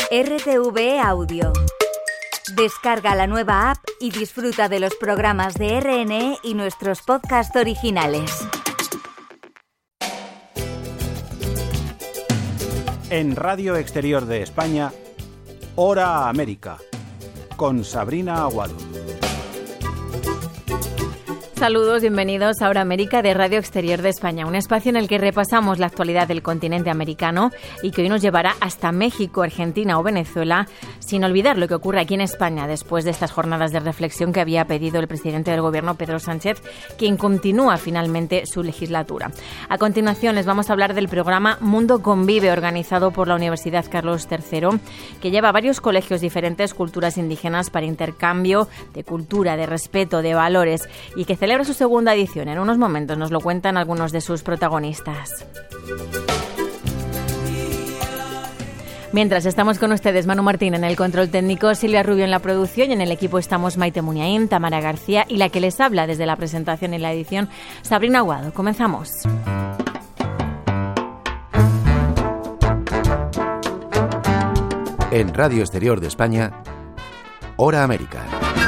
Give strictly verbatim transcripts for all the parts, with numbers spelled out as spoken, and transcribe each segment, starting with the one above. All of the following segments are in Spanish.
R T V E Audio. Descarga la nueva app y disfruta de los programas de R N E y nuestros podcasts originales. En Radio Exterior de España, Hora América, con Sabrina Aguado. Saludos, bienvenidos a Hora América de Radio Exterior de España, un espacio en el que repasamos la actualidad del continente americano y que hoy nos llevará hasta México, Argentina o Venezuela, sin olvidar lo que ocurre aquí en España después de estas jornadas de reflexión que había pedido el presidente del gobierno, Pedro Sánchez, quien continúa finalmente su legislatura. A continuación les vamos a hablar del programa Mundo Convive, organizado por la Universidad Carlos tercero, que lleva a varios colegios diferentes culturas indígenas para intercambio de cultura, de respeto, de valores, y que celebra su segunda edición. En unos momentos nos lo cuentan algunos de sus protagonistas. Mientras estamos con ustedes, Manu Martín en el control técnico, Silvia Rubio en la producción, y en el equipo estamos Maite Muniain, Tamara García y la que les habla desde la presentación y la edición, Sabrina Aguado. Comenzamos. En Radio Exterior de España, Hora América.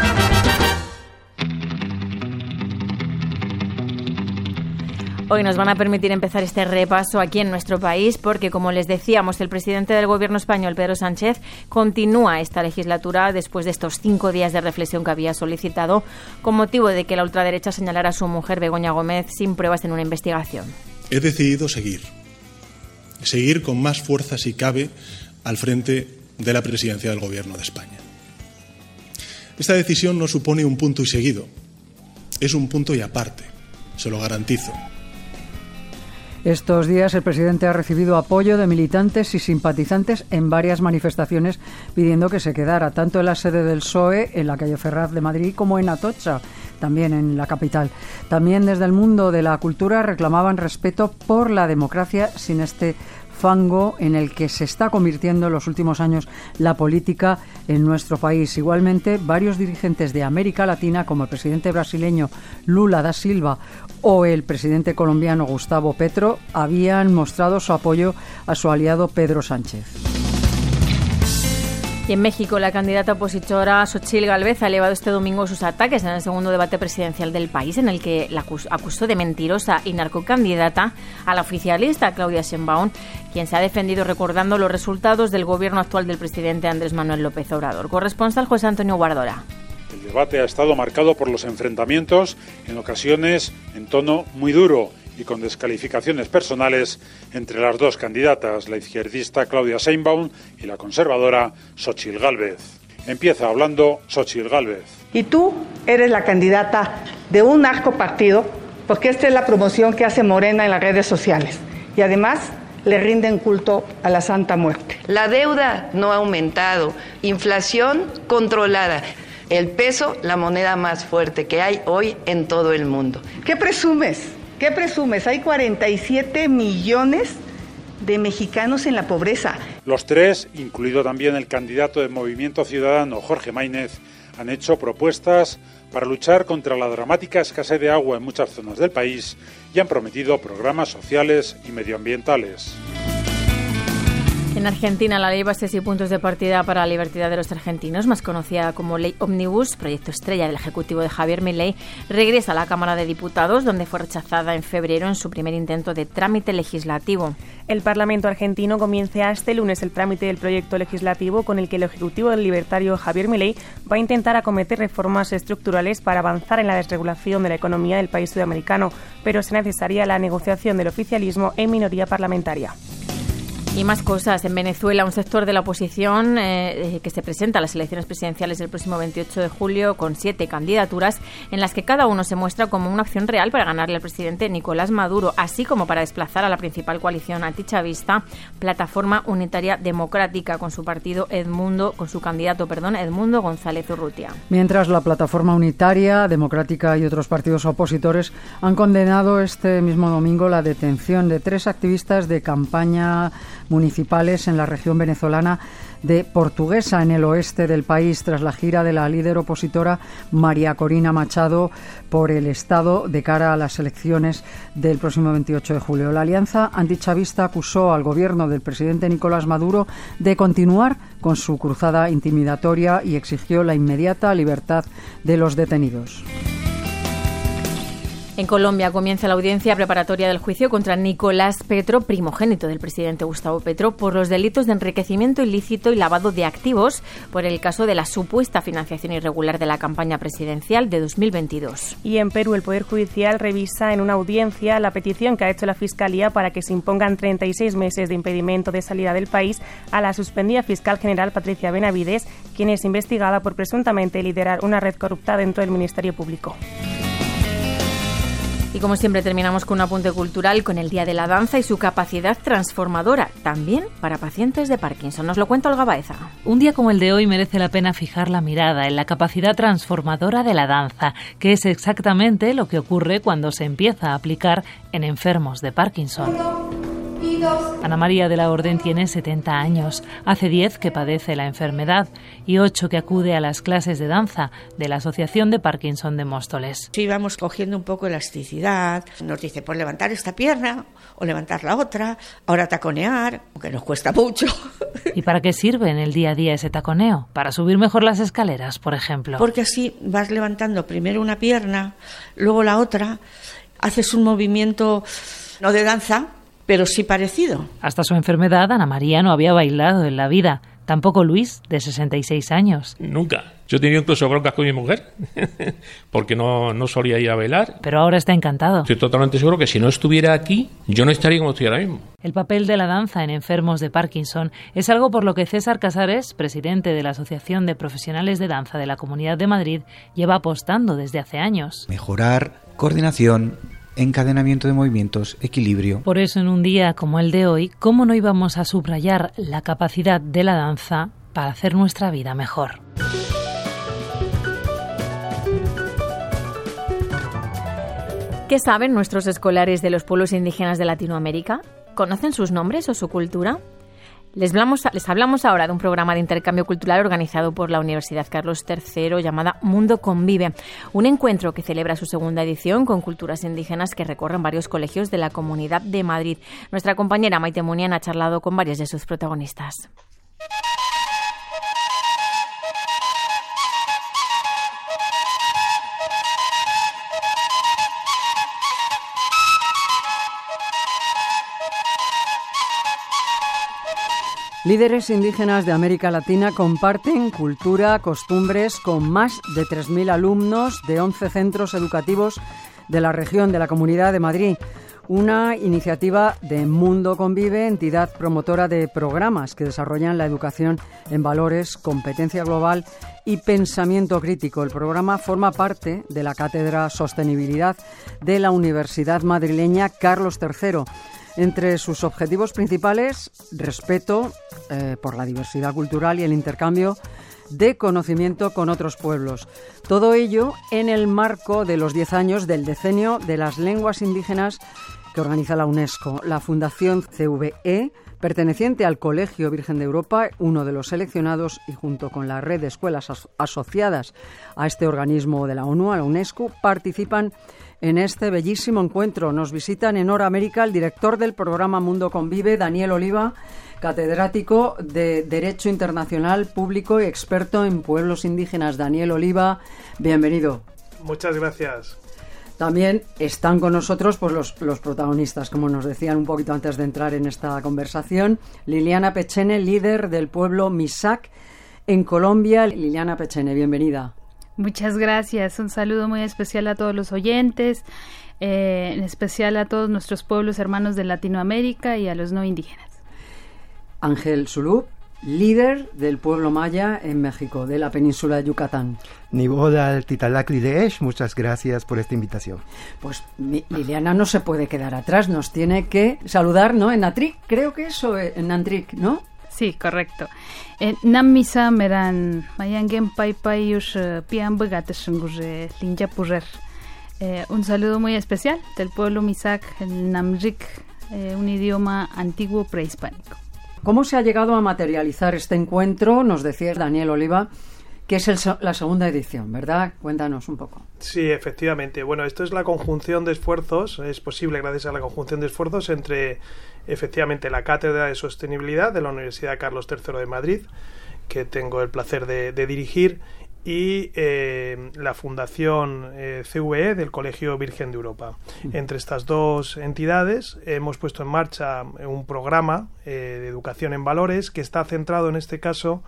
Hoy nos van a permitir empezar este repaso aquí en nuestro país porque, como les decíamos, el presidente del gobierno español, Pedro Sánchez, continúa esta legislatura después de estos cinco días de reflexión que había solicitado con motivo de que la ultraderecha señalara a su mujer, Begoña Gómez, sin pruebas en una investigación. He decidido seguir, seguir con más fuerza si cabe al frente de la presidencia del gobierno de España. Esta decisión no supone un punto y seguido, es un punto y aparte, se lo garantizo. Estos días el presidente ha recibido apoyo de militantes y simpatizantes en varias manifestaciones pidiendo que se quedara tanto en la sede del P S O E, en la calle Ferraz de Madrid, como en Atocha, también en la capital. También desde el mundo de la cultura reclamaban respeto por la democracia sin este fango en el que se está convirtiendo en los últimos años la política en nuestro país. Igualmente, varios dirigentes de América Latina, como el presidente brasileño Lula da Silva o el presidente colombiano Gustavo Petro, habían mostrado su apoyo a su aliado Pedro Sánchez. Y en México, la candidata opositora Xochitl Gálvez ha elevado este domingo sus ataques en el segundo debate presidencial del país, en el que la acusó de mentirosa y narcocandidata a la oficialista Claudia Sheinbaum, quien se ha defendido recordando los resultados del gobierno actual del presidente Andrés Manuel López Obrador. Corresponsal José Antonio Guardora. El debate ha estado marcado por los enfrentamientos, en ocasiones en tono muy duro y con descalificaciones personales entre las dos candidatas, la izquierdista Claudia Sheinbaum y la conservadora Xochitl Gálvez. Empieza hablando Xochitl Gálvez. Y tú eres la candidata de un narcopartido, porque esta es la promoción que hace Morena en las redes sociales. Y además le rinden culto a la Santa Muerte. La deuda no ha aumentado, inflación controlada. El peso, la moneda más fuerte que hay hoy en todo el mundo. ¿Qué presumes? ¿Qué presumes? Hay cuarenta y siete millones de mexicanos en la pobreza. Los tres, incluido también el candidato de Movimiento Ciudadano, Jorge Maínez, han hecho propuestas para luchar contra la dramática escasez de agua en muchas zonas del país y han prometido programas sociales y medioambientales. En Argentina, la ley Bases y Puntos de Partida para la Libertad de los Argentinos, más conocida como Ley Ómnibus, proyecto estrella del Ejecutivo de Javier Milei, regresa a la Cámara de Diputados, donde fue rechazada en febrero en su primer intento de trámite legislativo. El Parlamento argentino comienza este lunes el trámite del proyecto legislativo con el que el Ejecutivo del libertario Javier Milei va a intentar acometer reformas estructurales para avanzar en la desregulación de la economía del país sudamericano, pero es necesaria la negociación del oficialismo en minoría parlamentaria. Y más cosas. En Venezuela, un sector de la oposición eh, que se presenta a las elecciones presidenciales del próximo veintiocho de julio con siete candidaturas en las que cada uno se muestra como una opción real para ganarle al presidente Nicolás Maduro, así como para desplazar a la principal coalición antichavista, Plataforma Unitaria Democrática, con su partido Edmundo, con su candidato, perdón, Edmundo González Urrutia. Mientras la Plataforma Unitaria Democrática y otros partidos opositores han condenado este mismo domingo la detención de tres activistas de campaña municipales en la región venezolana de Portuguesa, en el oeste del país, tras la gira de la líder opositora María Corina Machado por el Estado de cara a las elecciones del próximo veintiocho de julio. La alianza antichavista acusó al gobierno del presidente Nicolás Maduro de continuar con su cruzada intimidatoria y exigió la inmediata libertad de los detenidos. En Colombia comienza la audiencia preparatoria del juicio contra Nicolás Petro, primogénito del presidente Gustavo Petro, por los delitos de enriquecimiento ilícito y lavado de activos por el caso de la supuesta financiación irregular de la campaña presidencial de dos mil veintidós. Y en Perú, el Poder Judicial revisa en una audiencia la petición que ha hecho la Fiscalía para que se impongan treinta y seis meses de impedimento de salida del país a la suspendida fiscal general Patricia Benavides, quien es investigada por presuntamente liderar una red corrupta dentro del Ministerio Público. Y como siempre terminamos con un apunte cultural con el Día de la Danza y su capacidad transformadora, también para pacientes de Parkinson. Nos lo cuenta Olga Baeza. Un día como el de hoy merece la pena fijar la mirada en la capacidad transformadora de la danza, que es exactamente lo que ocurre cuando se empieza a aplicar en enfermos de Parkinson. Ana María de la Orden tiene setenta años, hace diez que padece la enfermedad y ocho que acude a las clases de danza de la Asociación de Parkinson de Móstoles. Sí, vamos cogiendo un poco elasticidad, nos dice, pues levantar esta pierna o levantar la otra, ahora taconear, aunque nos cuesta mucho. ¿Y para qué sirve en el día a día ese taconeo? Para subir mejor las escaleras, por ejemplo. Porque así vas levantando primero una pierna, luego la otra, haces un movimiento no de danza, pero sí parecido. Hasta su enfermedad, Ana María no había bailado en la vida. Tampoco Luis, de sesenta y seis años. Nunca. Yo tenía incluso broncas con mi mujer, porque no, no solía ir a bailar. Pero ahora está encantado. Estoy totalmente seguro que si no estuviera aquí, yo no estaría como estoy ahora mismo. El papel de la danza en enfermos de Parkinson es algo por lo que César Casares, presidente de la Asociación de Profesionales de Danza de la Comunidad de Madrid, lleva apostando desde hace años. Mejorar coordinación, encadenamiento de movimientos, equilibrio. Por eso en un día como el de hoy, ¿cómo no íbamos a subrayar la capacidad de la danza para hacer nuestra vida mejor? ¿Qué saben nuestros escolares de los pueblos indígenas de Latinoamérica? ¿Conocen sus nombres o su cultura? Les hablamos, les hablamos ahora de un programa de intercambio cultural organizado por la Universidad Carlos tercero llamada Mundo Convive, un encuentro que celebra su segunda edición con culturas indígenas que recorren varios colegios de la Comunidad de Madrid. Nuestra compañera Maite Munian ha charlado con varios de sus protagonistas. Líderes indígenas de América Latina comparten cultura, costumbres con más de tres mil alumnos de once centros educativos de la región de la Comunidad de Madrid. Una iniciativa de Mundo Convive, entidad promotora de programas que desarrollan la educación en valores, competencia global y pensamiento crítico. El programa forma parte de la Cátedra Sostenibilidad de la Universidad madrileña Carlos tercero. Entre sus objetivos principales, respeto eh, por la diversidad cultural y el intercambio de conocimiento con otros pueblos. Todo ello en el marco de los diez años del Decenio de las Lenguas Indígenas que organiza la UNESCO. La Fundación C V E, perteneciente al Colegio Virgen de Europa, uno de los seleccionados, y junto con la red de escuelas as- asociadas a este organismo de la ONU, a la UNESCO, participan en este bellísimo encuentro. Nos visitan en Hora América el director del programa Mundo Convive, Daniel Oliva, catedrático de Derecho Internacional Público y experto en pueblos indígenas. Daniel Oliva, bienvenido. Muchas gracias. También están con nosotros pues, los, los protagonistas, como nos decían un poquito antes de entrar en esta conversación. Liliana Pechene, líder del pueblo Misak en Colombia. Liliana Pechene, bienvenida. Muchas gracias. Un saludo muy especial a todos los oyentes, eh, en especial a todos nuestros pueblos hermanos de Latinoamérica y a los no indígenas. Ángel Zulú, líder del pueblo maya en México, de la península de Yucatán. Niboda Titalacri de Esh, muchas gracias por esta invitación. Pues mi, Liliana no se puede quedar atrás, nos tiene que saludar, ¿no? En Natric, creo que eso, en Nantric, ¿no? Sí, correcto. Nam misa meran mayangen pai pai us pian begateshungure linjapurrer. Un saludo muy especial del pueblo Misak, el Namrik, eh, un idioma antiguo prehispánico. ¿Cómo se ha llegado a materializar este encuentro? Nos decía Daniel Oliva, que es el, la segunda edición, ¿verdad? Cuéntanos un poco. Sí, efectivamente. Bueno, esto es la conjunción de esfuerzos, es posible gracias a la conjunción de esfuerzos entre, efectivamente, la Cátedra de Sostenibilidad de la Universidad Carlos tercero de Madrid, que tengo el placer de, de dirigir, y eh, la Fundación eh, C V E del Colegio Virgen de Europa. Mm. Entre estas dos entidades hemos puesto en marcha un programa eh, de educación en valores que está centrado en este caso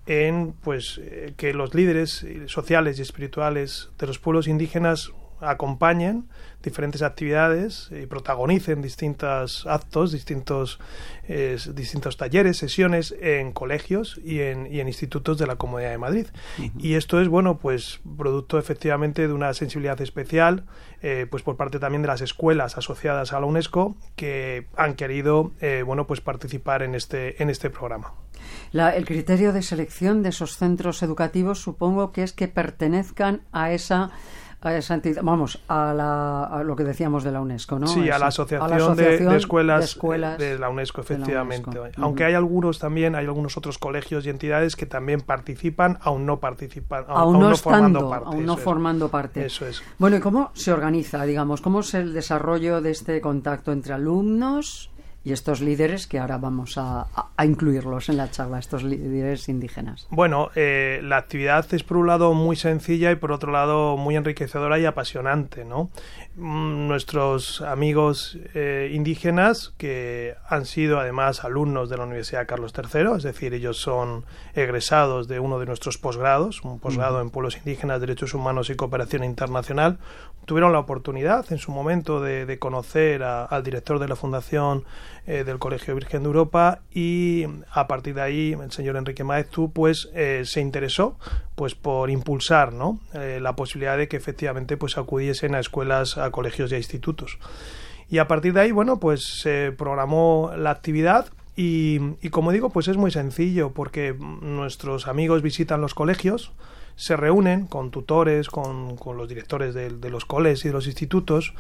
en pues eh, que los líderes sociales y espirituales de los pueblos indígenas acompañen diferentes actividades y protagonicen distintos actos, distintos eh, distintos talleres, sesiones en colegios y en, y en institutos de la Comunidad de Madrid. Uh-huh. Y esto es, bueno, pues producto efectivamente de una sensibilidad especial eh, pues por parte también de las escuelas asociadas a la UNESCO que han querido eh, bueno, pues participar en este, en este programa. La, el criterio de selección de esos centros educativos supongo que es que pertenezcan a esa a esa entidad, vamos, a, la, a lo que decíamos de la UNESCO, ¿no? Sí, a la Asociación, a la asociación de, de, escuelas de Escuelas de la UNESCO, efectivamente. La UNESCO. Aunque uh-huh. hay algunos también, hay algunos otros colegios y entidades que también participan, aún no participan, aún, aún no, no estando, formando parte. Aún no formando parte. Eso es. Bueno, ¿y cómo se organiza, digamos, cómo es el desarrollo de este contacto entre alumnos y estos líderes que ahora vamos a, a, a incluirlos en la charla, estos líderes indígenas? Bueno, eh, la actividad es por un lado muy sencilla y por otro lado muy enriquecedora y apasionante, ¿no? Mm, nuestros amigos eh, indígenas, que han sido además alumnos de la Universidad Carlos tercero, es decir, ellos son egresados de uno de nuestros posgrados, un posgrado uh-huh. en Pueblos Indígenas, Derechos Humanos y Cooperación Internacional, tuvieron la oportunidad en su momento de, de conocer a, al director de la Fundación eh, del Colegio Virgen de Europa, y a partir de ahí el señor Enrique Maeztu pues eh, se interesó pues por impulsar, ¿no? eh, la posibilidad de que efectivamente pues acudiesen a escuelas, a colegios y a institutos. Y a partir de ahí, bueno, pues se programó la actividad. Y, y como digo, pues es muy sencillo, porque nuestros amigos visitan los colegios, se reúnen con tutores, con, con los directores de, de los coles y de los institutos,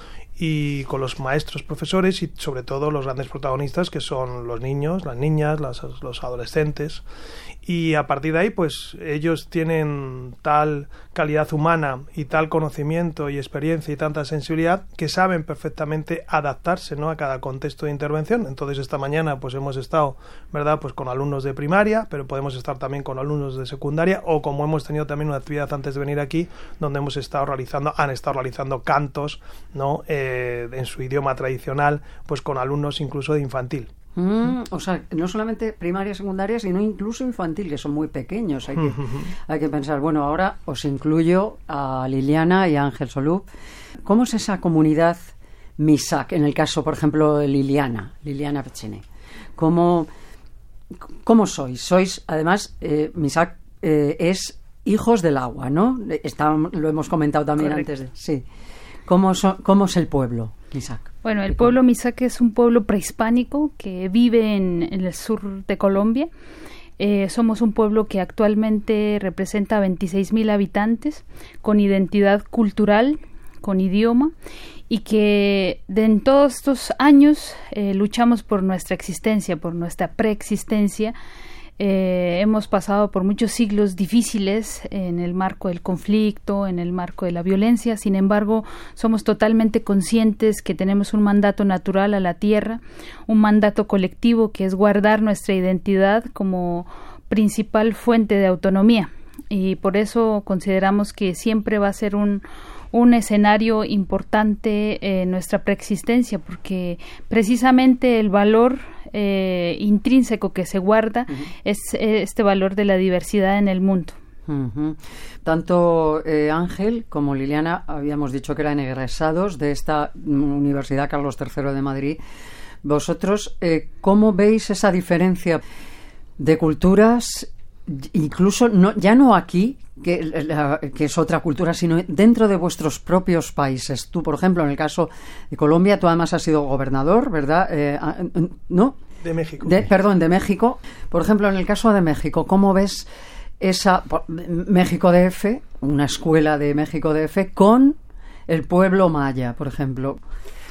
y con los maestros, profesores y sobre todo los grandes protagonistas, que son los niños, las niñas, las, los adolescentes. Y a partir de ahí, pues ellos tienen tal calidad humana y tal conocimiento y experiencia y tanta sensibilidad que saben perfectamente adaptarse, ¿no?, a cada contexto de intervención. Entonces esta mañana pues hemos estado, ¿verdad?, pues con alumnos de primaria, pero podemos estar también con alumnos de secundaria, o como hemos tenido también una actividad antes de venir aquí, donde hemos estado realizando, han estado realizando cantos, ¿no?, eh, en su idioma tradicional, pues con alumnos incluso de infantil. Mm, o sea, no solamente primaria, secundaria, sino incluso infantil, que son muy pequeños. Hay que, uh-huh. hay que pensar, bueno, ahora os incluyo a Liliana y a Ángel Solú. ¿Cómo es esa comunidad Misak? En el caso, por ejemplo, de Liliana, Liliana Pechene. ¿Cómo, cómo sois? Sois, además, eh, Misak eh, es hijos del agua, ¿no? Está, lo hemos comentado también Correcto. antes de... Sí. ¿Cómo, so, ¿Cómo es el pueblo Misak? Bueno, el pueblo Misak es un pueblo prehispánico que vive en, en el sur de Colombia. Eh, somos un pueblo que actualmente representa veintiséis mil habitantes, con identidad cultural, con idioma, y que de en todos estos años eh, luchamos por nuestra existencia, por nuestra preexistencia. Eh, hemos pasado por muchos siglos difíciles en el marco del conflicto, en el marco de la violencia. Sin embargo, somos totalmente conscientes que tenemos un mandato natural a la tierra, un mandato colectivo que es guardar nuestra identidad como principal fuente de autonomía, y por eso consideramos que siempre va a ser un un escenario importante en nuestra preexistencia, porque precisamente el valor eh, intrínseco que se guarda uh-huh. es eh, este valor de la diversidad en el mundo. Uh-huh. Tanto eh, Ángel como Liliana habíamos dicho que eran egresados de esta Universidad Carlos tercero de Madrid. Vosotros, eh, ¿cómo veis esa diferencia de culturas? Incluso no, ya no aquí, que, la, que es otra cultura, sino dentro de vuestros propios países. Tú, por ejemplo, en el caso de Colombia, tú además has sido gobernador, ¿verdad? Eh, ¿No? De México. De, perdón, de México. Por ejemplo, en el caso de México, ¿cómo ves esa México D F, una escuela de México D F, con el pueblo maya, por ejemplo?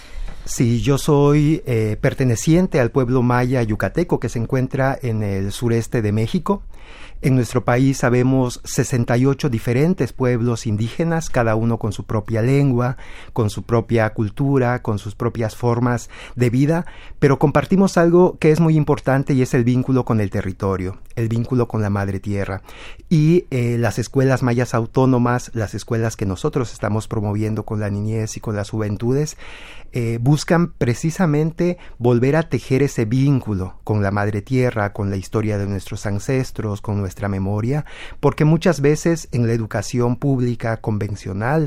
Sí, yo soy eh, perteneciente al pueblo maya yucateco que se encuentra en el sureste de México. En nuestro país sabemos sesenta y ocho diferentes pueblos indígenas, cada uno con su propia lengua, con su propia cultura, con sus propias formas de vida, pero compartimos algo que es muy importante y es el vínculo con el territorio, el vínculo con la madre tierra. Y eh, las escuelas mayas autónomas, las escuelas que nosotros estamos promoviendo con la niñez y con las juventudes, eh, buscan precisamente volver a tejer ese vínculo con la madre tierra, con la historia de nuestros ancestros, con nuestra memoria, porque muchas veces en la educación pública convencional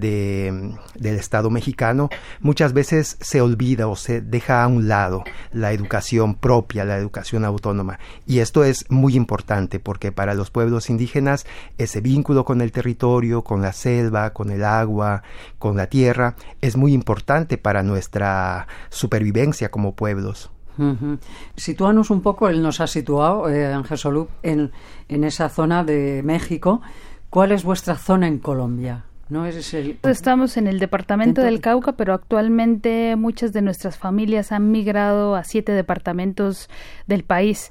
de, del Estado mexicano, muchas veces se olvida o se deja a un lado la educación propia, la educación autónoma. Y esto es muy importante porque para los pueblos indígenas ese vínculo con el territorio, con la selva, con el agua, con la tierra, es muy importante para nuestra supervivencia como pueblos. Uh-huh. Sitúanos un poco, él nos ha situado, eh, Ángel Solup, en, en esa zona de México. ¿Cuál es vuestra zona en Colombia? ¿No es el... Estamos en el departamento Dentro... del Cauca, pero actualmente muchas de nuestras familias han migrado a siete departamentos del país.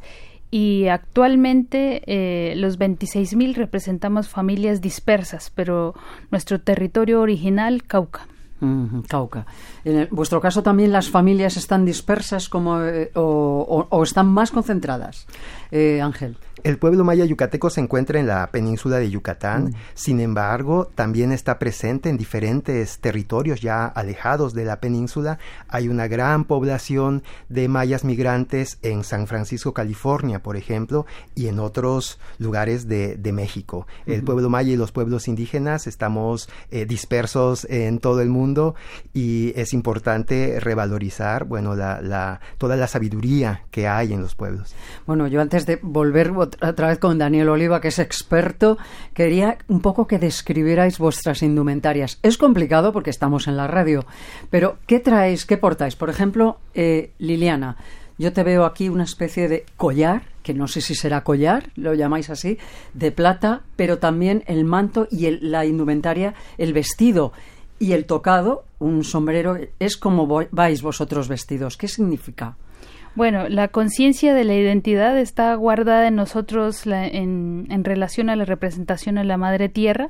Y actualmente eh, los veintiséis mil representamos familias dispersas, pero nuestro territorio original, Cauca. Mm, Cauca. En el, vuestro caso también las familias están dispersas como eh, o, o, o están más concentradas, eh, Ángel. El pueblo maya yucateco se encuentra en la península de Yucatán, Mm. sin embargo, también está presente en diferentes territorios ya alejados de la península. Hay una gran población de mayas migrantes en San Francisco, California, por ejemplo, y en otros lugares de, de México. El Ujú. pueblo maya y los pueblos indígenas estamos eh, dispersos en todo el mundo y es importante revalorizar, bueno, la, la, toda la sabiduría que hay en los pueblos. Bueno, yo antes de volver otra vez con Daniel Oliva, que es experto, quería un poco que describierais vuestras indumentarias. Es complicado porque estamos en la radio, pero ¿qué traéis, qué portáis? Por ejemplo, eh, Liliana, yo te veo aquí una especie de collar, que no sé si será collar, lo llamáis así, de plata, pero también el manto y el, la indumentaria, el vestido y el tocado, un sombrero. Es como vo- vais vosotros vestidos. ¿Qué significa? Bueno, la conciencia de la identidad está guardada en nosotros la, en, en relación a la representación a la Madre Tierra.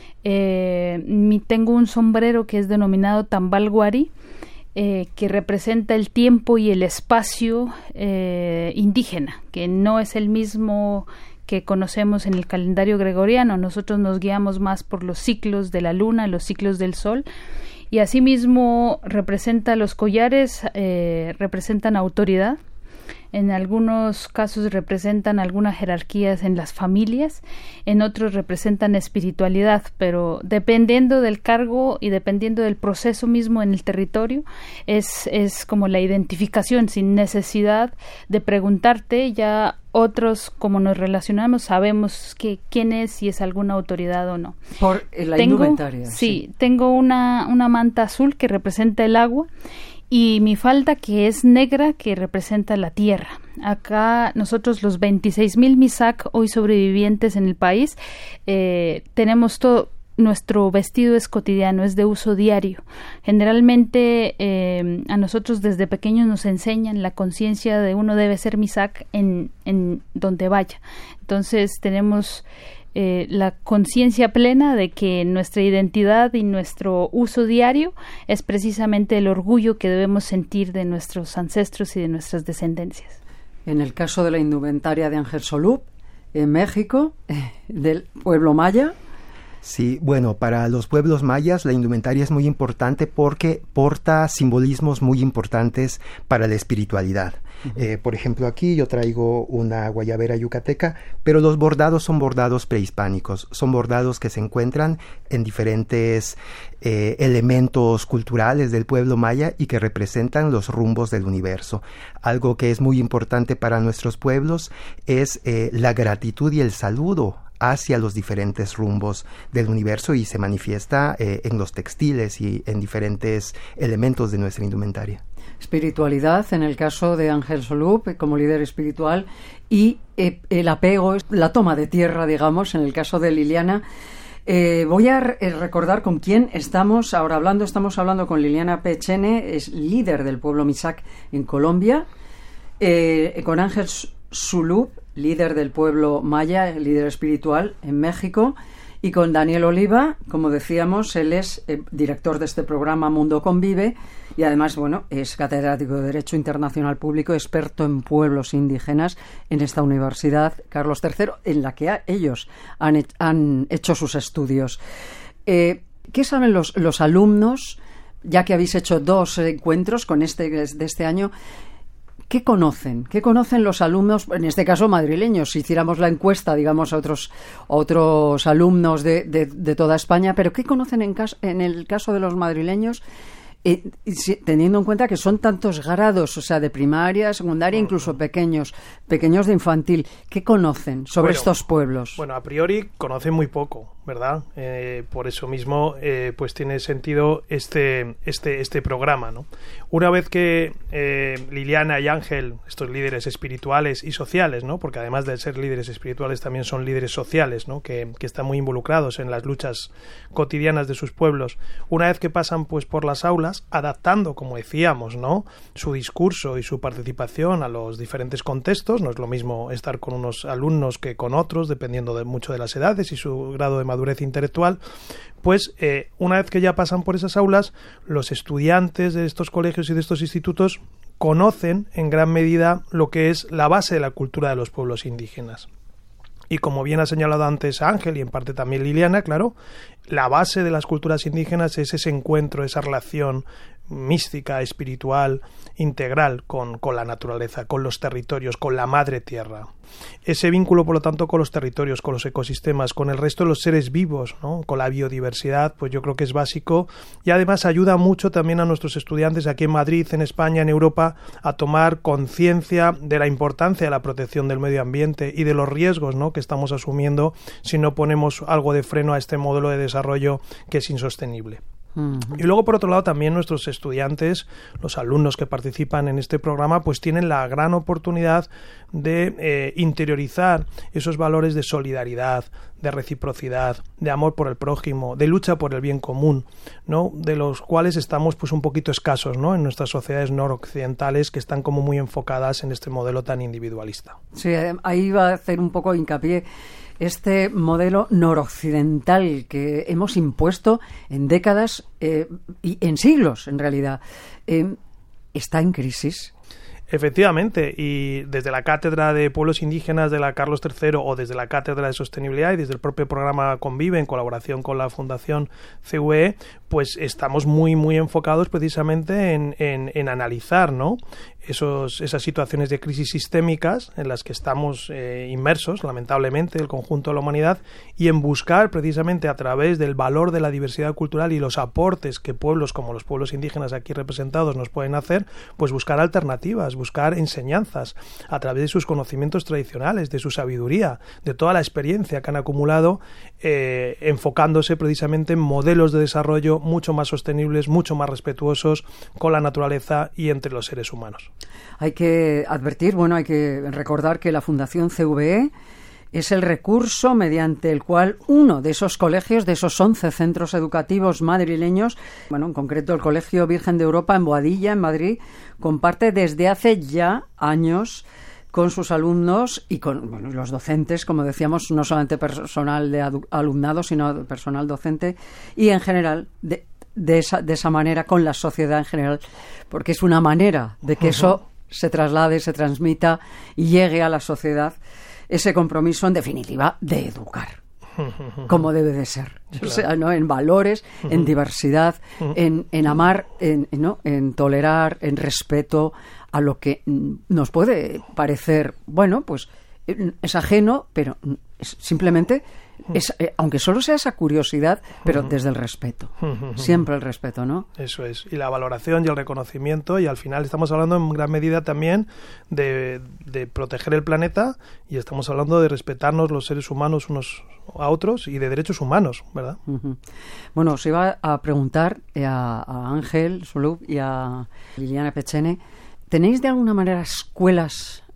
Eh, mi, tengo un sombrero que es denominado Tambal Guari, eh, que representa el tiempo y el espacio eh, indígena, que no es el mismo que conocemos en el calendario gregoriano. Nosotros nos guiamos más por los ciclos de la luna, los ciclos del sol. Y asimismo representa los collares, eh, representan autoridad. En algunos casos representan algunas jerarquías en las familias, en otros representan espiritualidad, pero dependiendo del cargo y dependiendo del proceso mismo en el territorio, es, es como la identificación sin necesidad de preguntarte. Ya otros, como nos relacionamos, sabemos que quién es, si es alguna autoridad o no. Por eh, la tengo, indumentaria. Sí, sí. tengo una, una manta azul que representa el agua, y mi falda que es negra que representa la tierra. Acá nosotros los veintiséis mil Misak hoy sobrevivientes en el país eh, tenemos todo. Nuestro vestido es cotidiano, es de uso diario. Generalmente eh, a nosotros desde pequeños nos enseñan la conciencia de uno debe ser Misak en, en donde vaya. Entonces tenemos Eh, la conciencia plena de que nuestra identidad y nuestro uso diario es precisamente el orgullo que debemos sentir de nuestros ancestros y de nuestras descendencias. En el caso de la indumentaria de Ángel Solup, en México, eh, del pueblo maya. Sí, bueno, para los pueblos mayas la indumentaria es muy importante porque porta simbolismos muy importantes para la espiritualidad. Uh-huh. Eh, por ejemplo, aquí yo traigo una guayabera yucateca, pero los bordados son bordados prehispánicos, son bordados que se encuentran en diferentes eh, elementos culturales del pueblo maya y que representan los rumbos del universo. Algo que es muy importante para nuestros pueblos es eh, la gratitud y el saludo hacia los diferentes rumbos del universo y se manifiesta eh, en los textiles y en diferentes elementos de nuestra indumentaria. Espiritualidad, en el caso de Ángel Solup, como líder espiritual, y eh, el apego, la toma de tierra, digamos, en el caso de Liliana. Eh, voy a re- recordar con quién estamos ahora hablando. Estamos hablando con Liliana Pechene, es líder del pueblo Misak en Colombia, eh, con Ángel Zulub, líder del pueblo maya, líder espiritual en México, y con Daniel Oliva, como decíamos, él es eh, director de este programa Mundo Convive y además, bueno, es catedrático de Derecho Internacional Público, experto en pueblos indígenas en esta Universidad Carlos tercero, en la que a, ellos han, he, han hecho sus estudios. Eh, ¿Qué saben los, los alumnos, ya que habéis hecho dos encuentros con este de este año? ¿Qué conocen? ¿Qué conocen los alumnos, en este caso madrileños? Si hiciéramos la encuesta, digamos, a otros, a otros alumnos de, de, de toda España, pero ¿qué conocen en, caso, en el caso de los madrileños? Eh, si, teniendo en cuenta que son tantos grados, o sea, de primaria, secundaria, incluso pequeños, pequeños de infantil, ¿qué conocen sobre bueno, estos pueblos? Bueno, a priori conocen muy poco, ¿verdad? Eh, por eso mismo, eh, pues tiene sentido este, este, este programa, ¿no? Una vez que eh, Liliana y Ángel, estos líderes espirituales y sociales, ¿no? Porque además de ser líderes espirituales también son líderes sociales, ¿no? Que, que están muy involucrados en las luchas cotidianas de sus pueblos. Una vez que pasan, pues, por las aulas, adaptando, como decíamos, ¿no? Su discurso y su participación a los diferentes contextos. No es lo mismo estar con unos alumnos que con otros, dependiendo de mucho de las edades y su grado de madurez intelectual. Pues eh, una vez que ya pasan por esas aulas, los estudiantes de estos colegios y de estos institutos conocen en gran medida lo que es la base de la cultura de los pueblos indígenas. Y como bien ha señalado antes Ángel y en parte también Liliana, claro, la base de las culturas indígenas es ese encuentro, esa relación mística, espiritual, integral con, con la naturaleza, con los territorios, con la madre tierra. Ese vínculo, por lo tanto, con los territorios, con los ecosistemas, con el resto de los seres vivos, ¿no? Con la biodiversidad, pues yo creo que es básico y además ayuda mucho también a nuestros estudiantes aquí en Madrid, en España, en Europa, a tomar conciencia de la importancia de la protección del medio ambiente y de los riesgos, ¿no? que estamos asumiendo si no ponemos algo de freno a este modelo de desarrollo que es insostenible. Y luego, por otro lado, también nuestros estudiantes, los alumnos que participan en este programa, pues tienen la gran oportunidad de eh, interiorizar esos valores de solidaridad, de reciprocidad, de amor por el prójimo, de lucha por el bien común, ¿no? De los cuales estamos pues un poquito escasos, ¿no? En nuestras sociedades noroccidentales que están como muy enfocadas en este modelo tan individualista. Sí, ahí va a hacer un poco hincapié este modelo noroccidental que hemos impuesto en décadas eh, y en siglos, en realidad, eh, está en crisis. Efectivamente, y desde la Cátedra de Pueblos Indígenas de la Carlos tercero o desde la Cátedra de Sostenibilidad y desde el propio programa Convive en colaboración con la Fundación C V E, pues estamos muy muy enfocados precisamente en, en, en analizar, ¿no? Esos, esas situaciones de crisis sistémicas en las que estamos eh, inmersos, lamentablemente, el conjunto de la humanidad, y en buscar precisamente a través del valor de la diversidad cultural y los aportes que pueblos como los pueblos indígenas aquí representados nos pueden hacer, pues buscar alternativas, buscar enseñanzas a través de sus conocimientos tradicionales, de su sabiduría, de toda la experiencia que han acumulado, eh, enfocándose precisamente en modelos de desarrollo mucho más sostenibles, mucho más respetuosos con la naturaleza y entre los seres humanos. Hay que advertir, bueno, hay que recordar que la Fundación C V E es el recurso mediante el cual uno de esos colegios, de esos once centros educativos madrileños, bueno, en concreto el Colegio Virgen de Europa en Boadilla, en Madrid, comparte desde hace ya años con sus alumnos y con bueno, los docentes, como decíamos, no solamente personal de alumnado, sino personal docente y en general de De esa, de esa manera con la sociedad en general, porque es una manera de que eso se traslade, se transmita y llegue a la sociedad ese compromiso, en definitiva, de educar, como debe de ser, claro. O sea, ¿no? En valores, en diversidad, en, en amar, en, ¿no? En tolerar, en respeto a lo que nos puede parecer, bueno, pues es ajeno, pero es simplemente... Es, eh, aunque solo sea esa curiosidad, pero desde el respeto, siempre el respeto, ¿no? Eso es, y la valoración y el reconocimiento, y al final estamos hablando en gran medida también de, de proteger el planeta, y estamos hablando de respetarnos los seres humanos unos a otros y de derechos humanos, ¿verdad? Uh-huh. Bueno, os iba a preguntar a, a Ángel Zulub y a Liliana Pechene, ¿tenéis de alguna manera escuelas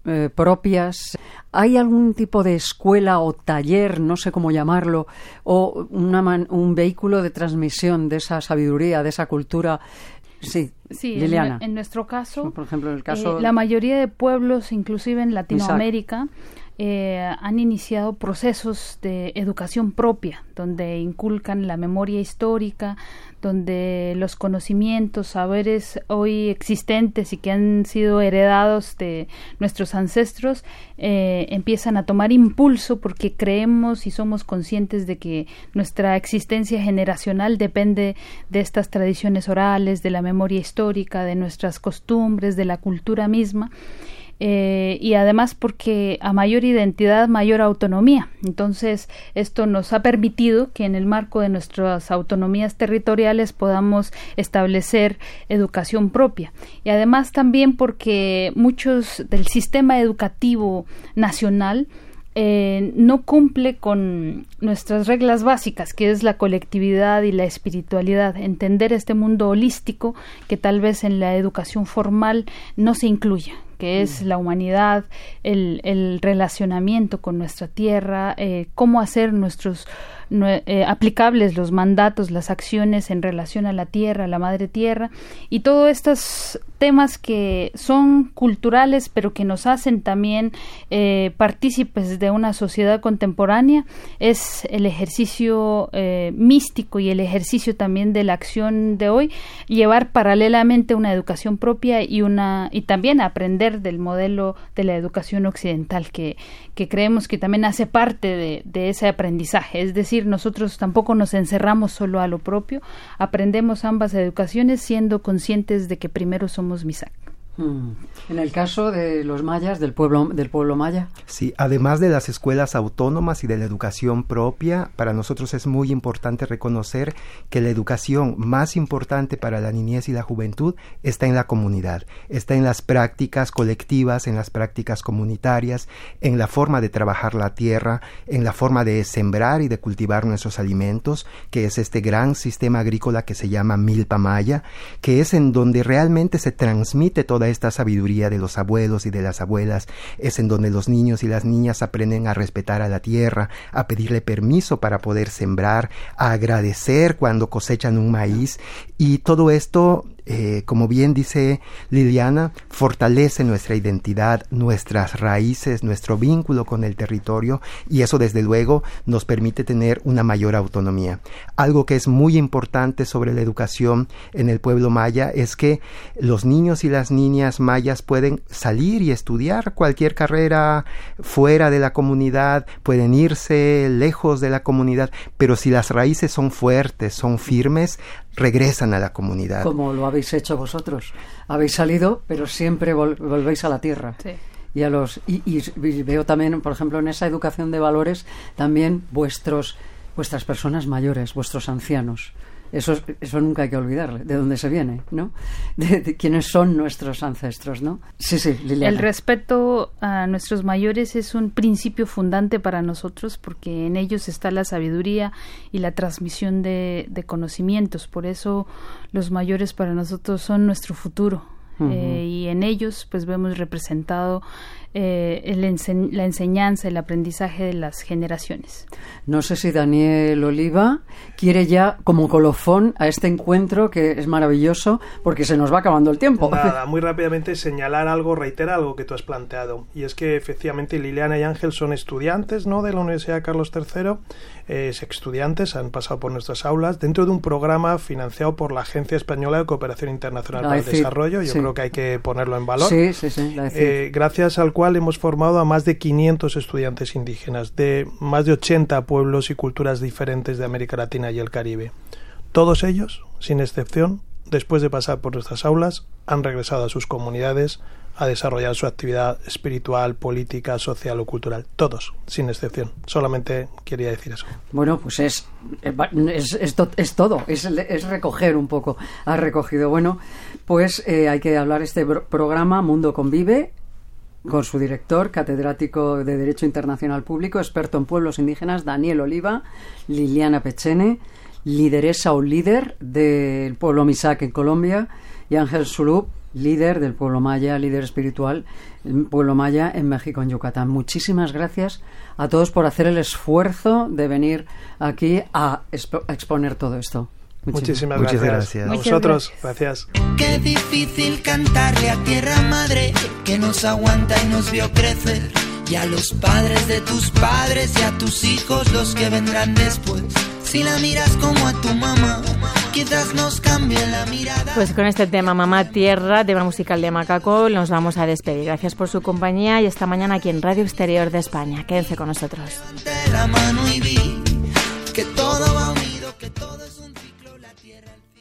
eh, propias. ¿Hay algún tipo de escuela o taller, no sé cómo llamarlo, o una man- un vehículo de transmisión de esa sabiduría, de esa cultura? Sí, sí, Liliana. En, en nuestro caso, por ejemplo, en el caso eh, la mayoría de pueblos, inclusive en Latinoamérica, eh, han iniciado procesos de educación propia, donde inculcan la memoria histórica, donde los conocimientos, saberes hoy existentes y que han sido heredados de nuestros ancestros eh, empiezan a tomar impulso porque creemos y somos conscientes de que nuestra existencia generacional depende de estas tradiciones orales, de la memoria histórica, de nuestras costumbres, de la cultura misma. Eh, y además porque a mayor identidad, mayor autonomía. Entonces, esto nos ha permitido que en el marco de nuestras autonomías territoriales podamos establecer educación propia. Y además también porque muchos del sistema educativo nacional Eh, no cumple con nuestras reglas básicas, que es la colectividad y la espiritualidad, entender este mundo holístico que tal vez en la educación formal no se incluya, que es la humanidad, el, el relacionamiento con nuestra tierra, eh, cómo hacer nuestros eh, aplicables los mandatos, las acciones en relación a la tierra, a la madre tierra, y todos estos temas que son culturales pero que nos hacen también eh, partícipes de una sociedad contemporánea. Es el ejercicio eh, místico y el ejercicio también de la acción de hoy, llevar paralelamente una educación propia y una y también aprender del modelo de la educación occidental que, que creemos que también hace parte de, de ese aprendizaje. Es decir, nosotros tampoco nos encerramos solo a lo propio, aprendemos ambas educaciones siendo conscientes de que primero somos Misak. Hmm. En el caso de los mayas, del pueblo del pueblo maya. Sí, además de las escuelas autónomas y de la educación propia, para nosotros es muy importante reconocer que la educación más importante para la niñez y la juventud está en la comunidad, está en las prácticas colectivas, en las prácticas comunitarias, en la forma de trabajar la tierra, en la forma de sembrar y de cultivar nuestros alimentos, que es este gran sistema agrícola que se llama Milpa Maya, que es en donde realmente se transmite toda esta sabiduría de los abuelos y de las abuelas, es en donde los niños y las niñas aprenden a respetar a la tierra, a pedirle permiso para poder sembrar, a agradecer cuando cosechan un maíz, y todo esto, eh, como bien dice Liliana, fortalece nuestra identidad, nuestras raíces, nuestro vínculo con el territorio, y eso desde luego nos permite tener una mayor autonomía. Algo que es muy importante sobre la educación en el pueblo maya es que los niños y las niñas mayas pueden salir y estudiar cualquier carrera fuera de la comunidad, pueden irse lejos de la comunidad, pero si las raíces son fuertes, son firmes, regresan a la comunidad. Como lo habéis hecho vosotros. Habéis salido, pero siempre vol- volvéis a la tierra. Sí. Y, a los, y, y, y veo también, por ejemplo, en esa educación de valores, también vuestros, vuestras personas mayores, vuestros ancianos. Eso, eso nunca hay que olvidarle, de dónde se viene, ¿no? De, de quiénes son nuestros ancestros, ¿no? Sí, sí, Liliana. El respeto a nuestros mayores es un principio fundante para nosotros porque en ellos está la sabiduría y la transmisión de, de conocimientos. Por eso los mayores para nosotros son nuestro futuro. Uh-huh. Eh, y en ellos pues vemos representado eh, el ense- la enseñanza, el aprendizaje de las generaciones. No sé si Daniel Oliva quiere ya como colofón a este encuentro que es maravilloso porque se nos va acabando el tiempo. Nada, muy rápidamente señalar algo, reiterar algo que tú has planteado, y es que efectivamente Liliana y Ángel son estudiantes, ¿no?, de la Universidad Carlos tercero, eh, estudiantes, han pasado por nuestras aulas dentro de un programa financiado por la Agencia Española de Cooperación Internacional La para E C I, el Desarrollo. Yo sí. creo que hay que ponerlo en valor. Sí, sí, sí, la E C I. Eh, gracias al cual hemos formado a más de quinientos estudiantes indígenas de más de ochenta pueblos y culturas diferentes de América Latina y el Caribe. Todos ellos, sin excepción, después de pasar por nuestras aulas, han regresado a sus comunidades a desarrollar su actividad espiritual, política, social o cultural. Todos, sin excepción. Solamente quería decir eso. Bueno, pues es es, es, to, es todo, es, es recoger un poco. Has recogido. Bueno, pues eh, hay que hablar este programa Mundo Convive, con su director, catedrático de Derecho Internacional Público, experto en pueblos indígenas, Daniel Oliva, Liliana Pechene, lideresa o líder del pueblo Misak en Colombia, y Ángel Sulup, líder del pueblo maya, líder espiritual, el pueblo maya en México, en Yucatán. Muchísimas gracias a todos por hacer el esfuerzo de venir aquí a, expo- a exponer todo esto. Muchísimas, Muchas gracias. gracias. A vosotros, gracias. Qué difícil cantarle a tierra madre que nos aguanta y nos vio crecer, y a los padres de tus padres y a tus hijos los que vendrán después. Si la miras como a tu mamá, quizás nos cambie la mirada. Pues con este tema, Mamá Tierra, tema musical de Macaco, nos vamos a despedir. Gracias por su compañía y hasta mañana aquí en Radio Exterior de España. Quédense con nosotros. La mano y vi que todo va unido, que todo es un